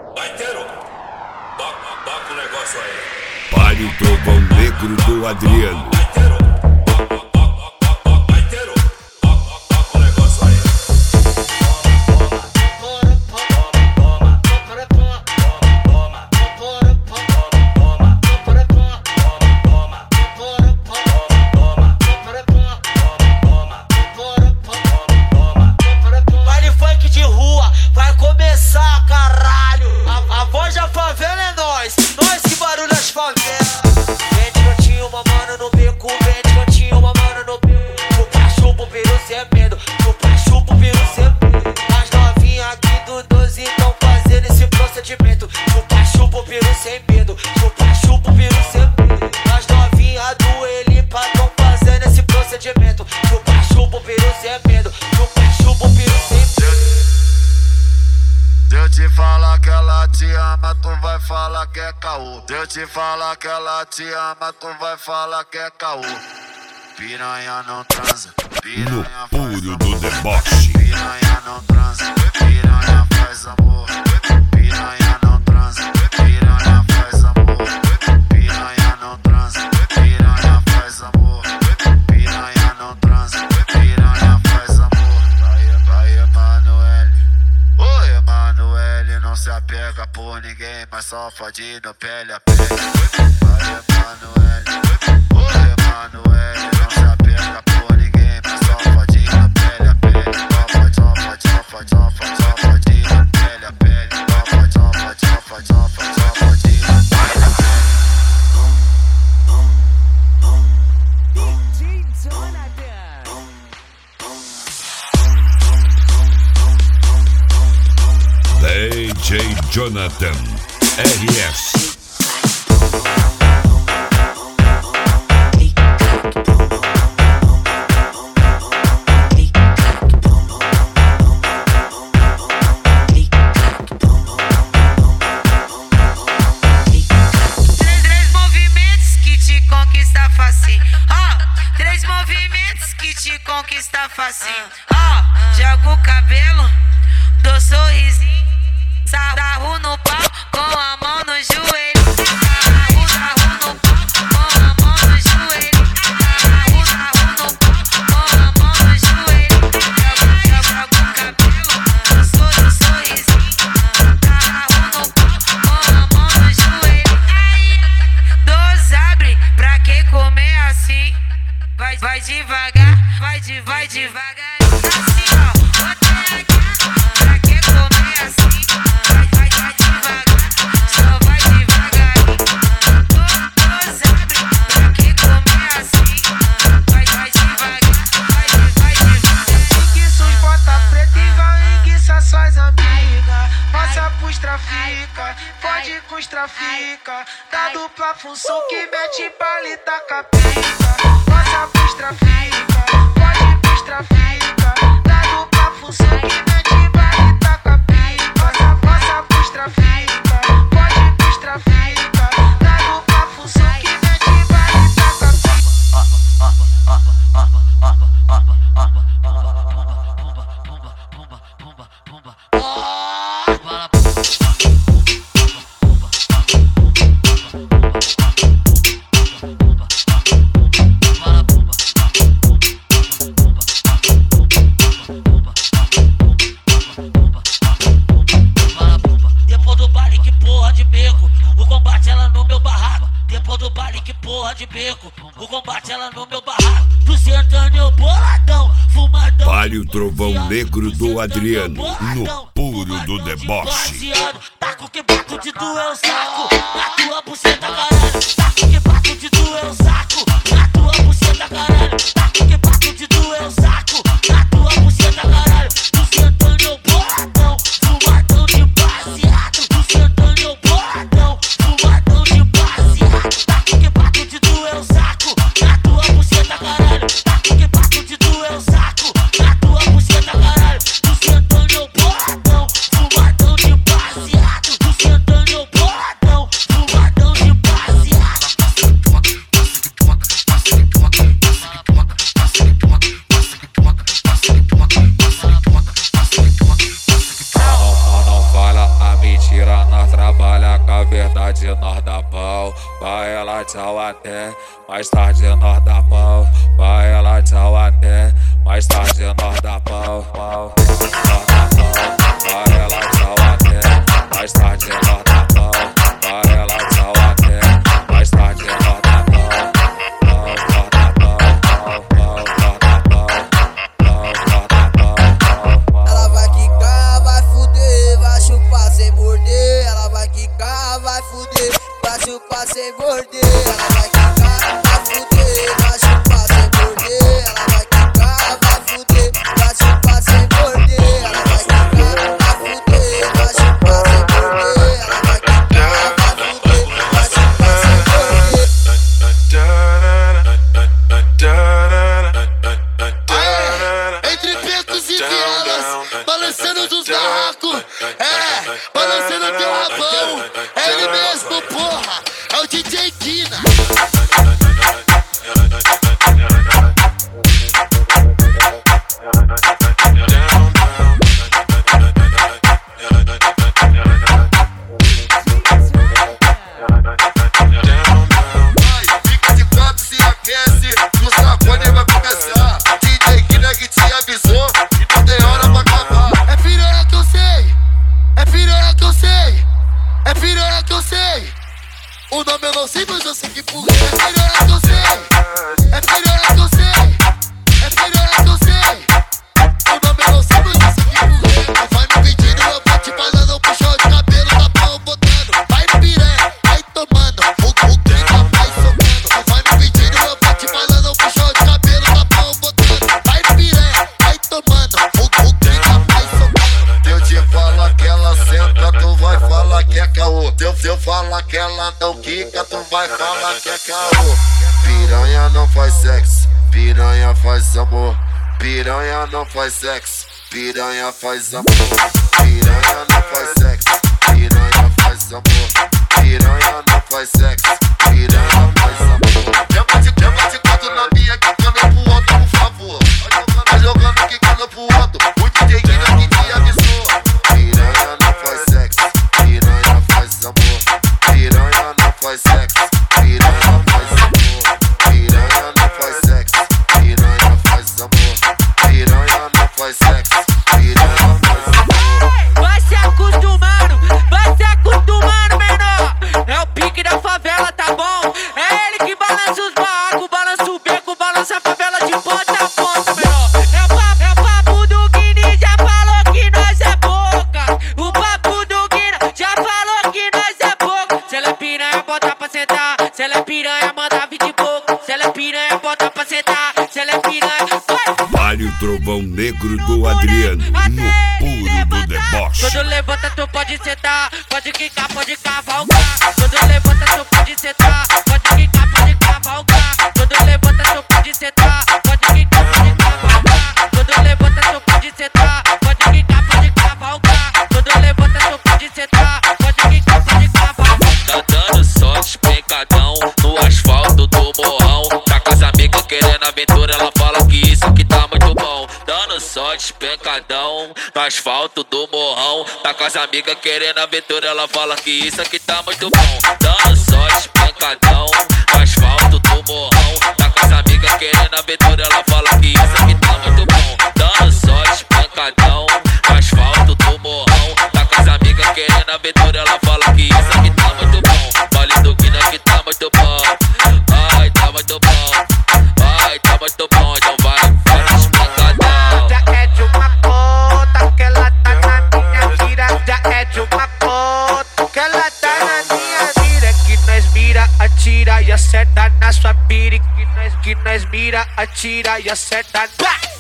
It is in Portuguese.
Baiteiro, toca o negócio aí. Pare o trovão negro do Adriano. Baiteiro, toca o negócio aí. Baile funk de rua, vai começar, caralho. A voz da favela é nós que barulha as favelas. Vem de cantinho, mamando no beco, vem de cantinho, mamando no beco. Chupa o peru sem medo, chupa o peru sem medo. As novinhas aqui do 12 tão fazendo esse procedimento. Chupa o peru sem medo, chupa o peru sem medo. As novinhas do Elipa tão fazendo esse procedimento. Chupa o peru sem medo, chupa o peru sem medo. Se eu te falar que ela te ama, tu vai falar que é caô. Se eu te falar que ela te ama, tu vai falar que é caô. Piranha não transa, No piranha puro do deboche. piranha não transa, piranha faz amor. Piranha não transa, piranha faz amor. Piranha não transa, piranha faz amor. Piranha não transa, piranha faz amor. Vai, Emanuele. Ô Emanuele, não se apega por ninguém, mas só fadinho pele a pele. Vai Emanuele. Ô Emanuele, não se apega por ninguém, mas só fadinho pele a pele. Só fadinho pele a pele. Só fadinho pele a pele. DJ Jonathan RS. Três movimentos que te conquista facinho. Três movimentos que te conquista facinho. Joga o cabelo, dou sorrisinho, sarro no pau com a mão no joelho. Sarro no pau com a mão no joelho. Sarro no pau com a mão no joelho. Joga o cabelo, dou sorrisinho, sarro no pau com a mão no joelho. Dois abre pra quem comer assim. Vai devagar, vai devagar. Assim, ó, bota aqui pra quem comer assim. Vai devagar, só vai devagarinho. Dois abre pra quem comer assim. Vai devagar, vai devagar. Enguiça os bota preta e vai enguiçar suas amigas. Passa pros trafica, pode com os trafica. Da dupla função que mete bala e taca pica. Passa pros trafica, pode pros trafica. Da dupla função que mete bala e taca pica. Passa pros trafica, pode pros trafica. Da dupla função que mete bala e taca pica. Depois do baile que porra de beco, o combate ela no meu barraco. Depois do baile que porra de beco, o combate ela no meu barraco. Tu sentando eu boladão, fumadão. Pare o trovão negro do Adriano. No puro do deboche. Taco que bato de doer o saco, na tua buceta caralho. Taco que bato de doer o saco, na tua buceta caralho. Taco que bato de doer o saco, na tua buceta caralho. Tu sentando eu boladão, fumadão de baseado. Tu sentando eu boladão, fumadão de baseado. Taco que bato de doer o saco, na tua buceta caralho. Taco que bato de doer o saco, na tua buceta caralho. Tu sentando eu boladão, fumadão de baseado. Tu sentando eu boladão, fumadão de baseado. mentira nós trabalha, com a verdade nós dá pau. Vai ela, tchau, até mais tarde nós dá pau. Vai ela, tchau, até mais tarde nós dá pau. Pau, nós dá pau. Vai ela, tchau, até mais tarde nós dá pau. Vai ela, tchau, até mais tarde nós dá pau. Pau, nós dá pau. Pau, pau, nós dá pau. Pau, nós dá pau. Ela vai quicar, vai fuder, vai chupar sem morder. Ela vai quicar, vai fuder, vai chupar sem morder. Ela vai quicar, vai fuder, vai chupar sem morder. Ela vai quicar, vai fuder, vai chupar sem morder. Ela vai quicar, vai fuder, vai chupar sem morder. Ela vai quicar, vai fuder, vai chupar sem morder. Entre becos e vielas, balançando dos barracos, balançando teu rabão. É ele mesmo, porra, é o DJ Kina. Fica de quatro, se aquece, no sacode vai começar. DJ Kina que te avisou e não tem hora pra acabar. É piranha que eu sei, é piranha que eu sei, é piranha que eu sei. O nome eu não sei, mas eu sei que porra. É piranha que eu sei, é piranha que eu sei, é piranha que eu sei. O nome eu não sei, mas eu sei que porra. Vai me pedindo, eu vou te falando, puxão de cabelo, tá pau botando. Vai piranha, vai tomando, o clima vai socando. Vai me pedindo, eu vou te falando, puxão de cabelo, tá pau botando. Vai piranha, vai tomando, o clima vai socando. Se eu te falar que ela senta, tu vai falar que é caô. Se eu falar que ela não quica, tu vai falar que é caô. Piranha não faz sexo, piranha faz amor. Piranha não faz sexo, piranha faz amor. Piranha não faz sexo, piranha faz amor. Piranha não faz sexo, piranha faz amor. Chama de quatro na minha, quicando pro outro, por favor. Vai jogando, quicando pro outro, o DJ Kina que te avisou. Piranha não faz sexo, piranha faz amor. Piranha não faz sexo, piranha faz amor. Piranha não faz sexo, piranha faz amor. Piranha não faz sexo, piranha faz amor. Vai se acostumando, menor. É o pique da favela, tá bom? É ele que balança os barracos, balança o beco, balança a favela de ponta a ponta, menor. É o papo do Guini, já falou que nós é boca. O papo do Guina já falou que nós é boca. Se ela é piranha, bota pra sentar. Se ela é piranha, manda 20 pouco. Se ela é piranha, bota pra sentar. Se ela é piranha, vai. Vale o trovão negro do Adriano, no puro do deboche. Quando levanta, tu pode sentar, pode quicar, pode cavalgar. Quando levanta, tu pode sentar, pode quicar, pode cavalgar. Quando levanta, tu pode sentar, pode quicar, pode cavalgar. Quando levanta, tu pode sentar, pode quicar, pode cavalgar. Quando levanta, tu pode sentar, pode quicar, pode cavalgar. Tá dando só despencadão no asfalto do morrão. Tá com as amigas querendo aventura, ela fala que isso aqui tá muito bom. Dando só despencadão no asfalto do morrão. Tá com as amigas querendo aventura, ela fala que isso aqui tá muito bom. Dando só despencadão no asfalto do morrão. Tá com as amigas querendo aventura, ela fala que isso aqui tá muito bom. Dando só despencadão no asfalto do morrão. Tá com as amigas querendo aventura, ela fala que isso aqui tá muito bom. Vale do Guina que tá muito bom. Ai, tá muito bom. Ai, tá muito bom, então vai despencadão. Já é de uma puta que ela tá na minha mira. Já é de uma puta que ela tá na minha mira. Que nós mira, atira e acerta na sua pira. Que nós mira, atira e acerta.